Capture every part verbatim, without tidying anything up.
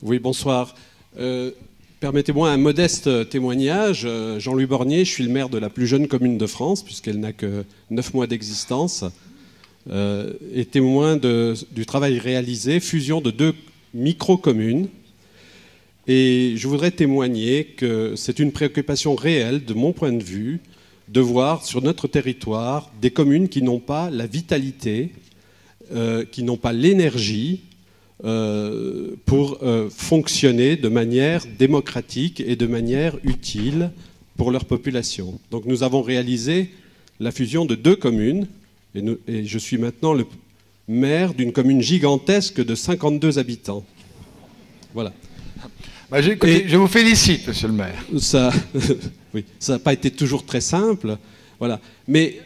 Oui, bonsoir. Euh, permettez-moi un modeste témoignage. Euh, Jean-Louis Bornier, je suis le maire de la plus jeune commune de France, puisqu'elle n'a que neuf mois d'existence, euh, et témoin de, du travail réalisé, fusion de deux micro-communes. Et je voudrais témoigner que c'est une préoccupation réelle, de mon point de vue, de voir sur notre territoire des communes qui n'ont pas la vitalité, euh, qui n'ont pas l'énergie euh, pour euh, fonctionner de manière démocratique et de manière utile pour leur population. Donc nous avons réalisé la fusion de deux communes, et, nous, et je suis maintenant le maire d'une commune gigantesque de cinquante-deux habitants. Voilà. Bah, écoutez, je vous félicite, monsieur le maire. Ça, oui, ça n'a pas été toujours très simple, voilà. Mais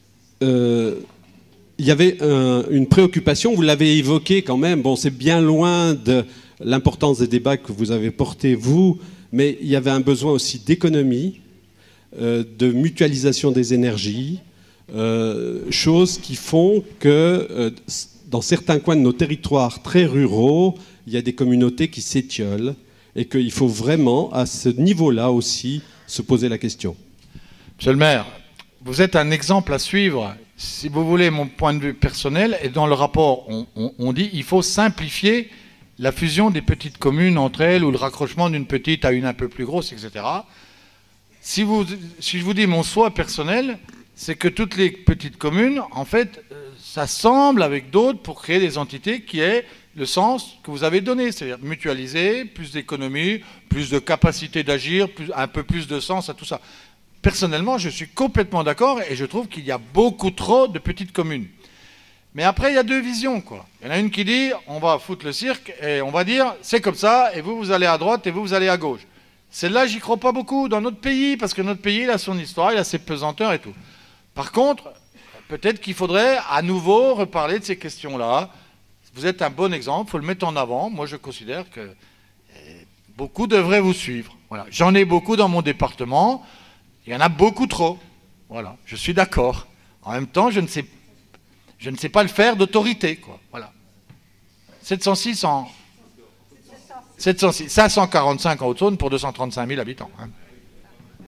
euh, il y avait un, une préoccupation, vous l'avez évoqué quand même. Bon, c'est bien loin de l'importance des débats que vous avez portés, vous, mais il y avait un besoin aussi d'économie, euh, de mutualisation des énergies, euh, choses qui font que euh, dans certains coins de nos territoires très ruraux, il y a des communautés qui s'étiolent. Et qu'il faut vraiment, à ce niveau-là aussi, se poser la question. Monsieur le maire, vous êtes un exemple à suivre. Si vous voulez mon point de vue personnel, et dans le rapport, on, on, on dit qu'il faut simplifier la fusion des petites communes entre elles, ou le raccrochement d'une petite à une un peu plus grosse, et cetera. Si, vous, si je vous dis mon souhait personnel, c'est que toutes les petites communes, en fait, s'assemblent avec d'autres pour créer des entités qui aient le sens que vous avez donné, c'est-à-dire mutualiser, plus d'économie, plus de capacité d'agir, plus, un peu plus de sens à tout ça. Personnellement, je suis complètement d'accord et je trouve qu'il y a beaucoup trop de petites communes. Mais après, il y a deux visions, quoi. Il y en a une qui dit, on va foutre le cirque et on va dire, c'est comme ça, et vous, vous allez à droite et vous, vous allez à gauche. Celle-là, j'y crois pas beaucoup dans notre pays, parce que notre pays, il a son histoire, il a ses pesanteurs et tout. Par contre, peut-être qu'il faudrait à nouveau reparler de ces questions-là. Vous êtes un bon exemple, il faut le mettre en avant. Moi, je considère que beaucoup devraient vous suivre. Voilà. J'en ai beaucoup dans mon département. Il y en a beaucoup trop. Voilà. Je suis d'accord. En même temps, je ne sais, je ne sais pas le faire d'autorité, quoi. Voilà. sept cent six en... sept cent six, cinq cent quarante-cinq en Haute-Saône pour deux cent trente-cinq mille habitants. Hein.